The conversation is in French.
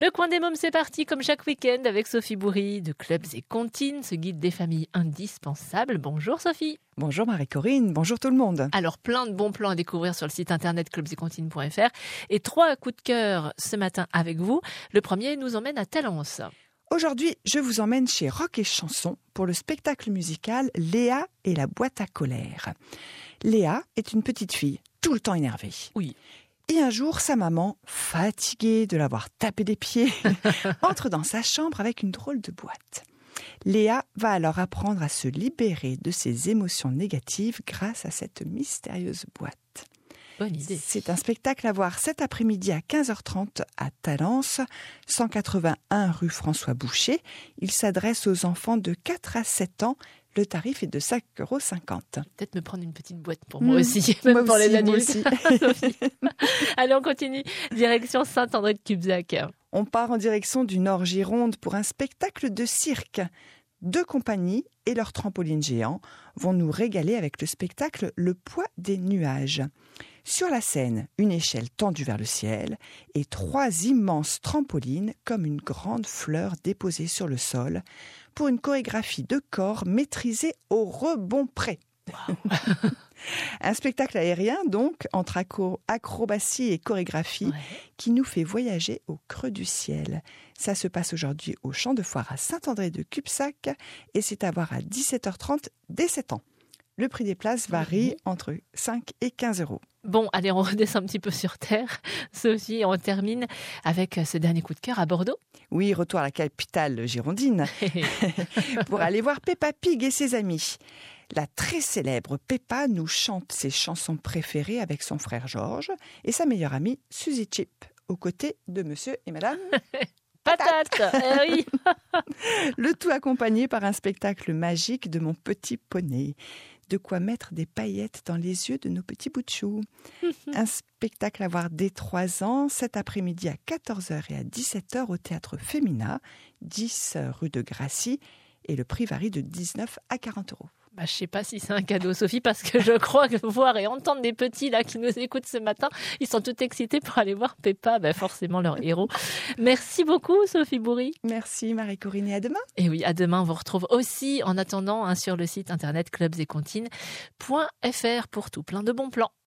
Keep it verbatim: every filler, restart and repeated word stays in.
Le coin des mômes, c'est parti comme chaque week-end avec Sophie Bourri de Clubs et Comptines, ce guide des familles indispensables. Bonjour Sophie. Bonjour Marie-Corinne, bonjour tout le monde. Alors plein de bons plans à découvrir sur le site internet clubs et comptines point f r et trois coups de cœur ce matin avec vous. Le premier nous emmène à Talence. Aujourd'hui, je vous emmène chez Rock et Chanson pour le spectacle musical Léa et la boîte à colère. Léa est une petite fille, tout le temps énervée. Oui. Et un jour, sa maman, fatiguée de l'avoir tapé des pieds, entre dans sa chambre avec une drôle de boîte. Léa va alors apprendre à se libérer de ses émotions négatives grâce à cette mystérieuse boîte. Bonne idée. C'est un spectacle à voir cet après-midi à quinze heures trente à Talence, cent quatre-vingt-un rue François Boucher. Il s'adresse aux enfants de quatre à sept ans. Le tarif est de cinq euros cinquante. Peut-être me prendre une petite boîte pour moi mmh, aussi, même moi pour aussi, les adultes. Sophie. Allez, on continue. Direction Saint-André-de-Cubzac. On part en direction du Nord Gironde pour un spectacle de cirque. Deux compagnies et leur trampoline géant vont nous régaler avec le spectacle Le poids des nuages. Sur la scène, une échelle tendue vers le ciel et trois immenses trampolines comme une grande fleur déposée sur le sol pour une chorégraphie de corps maîtrisée au rebond près. Wow. Un spectacle aérien donc entre acro- acrobatie et chorégraphie Ouais. qui nous fait voyager au creux du ciel. Ça se passe aujourd'hui au Champ de Foire à Saint-André-de-Cubzac et c'est à voir à dix-sept heures trente dès sept ans. Le prix des places varie entre cinq et quinze euros. Bon, allez, on redescend un petit peu sur terre. Sophie, on termine avec ce dernier coup de cœur à Bordeaux. Oui, retour à la capitale girondine pour aller voir Peppa Pig et ses amis. La très célèbre Peppa nous chante ses chansons préférées avec son frère Georges et sa meilleure amie Suzy Chip, aux côtés de monsieur et madame Patate. Eh oui. Le tout accompagné par un spectacle magique de Mon Petit Poney. De quoi mettre des paillettes dans les yeux de nos petits bouts de chou. Un spectacle à voir dès trois ans, cet après-midi à quatorze heures et à dix-sept heures au Théâtre Femina, dix rue de Gracie, et le prix varie de dix-neuf à quarante euros. Bah, je sais pas si c'est un cadeau, Sophie, parce que je crois que voir et entendre des petits là qui nous écoutent ce matin, ils sont tout excités pour aller voir Peppa, bah, forcément leur héros. Merci beaucoup, Sophie Bourri. Merci Marie-Corinne et à demain. Et oui, à demain, on vous retrouve aussi en attendant hein, sur le site internet clubs et comptines point f r pour tout plein de bons plans.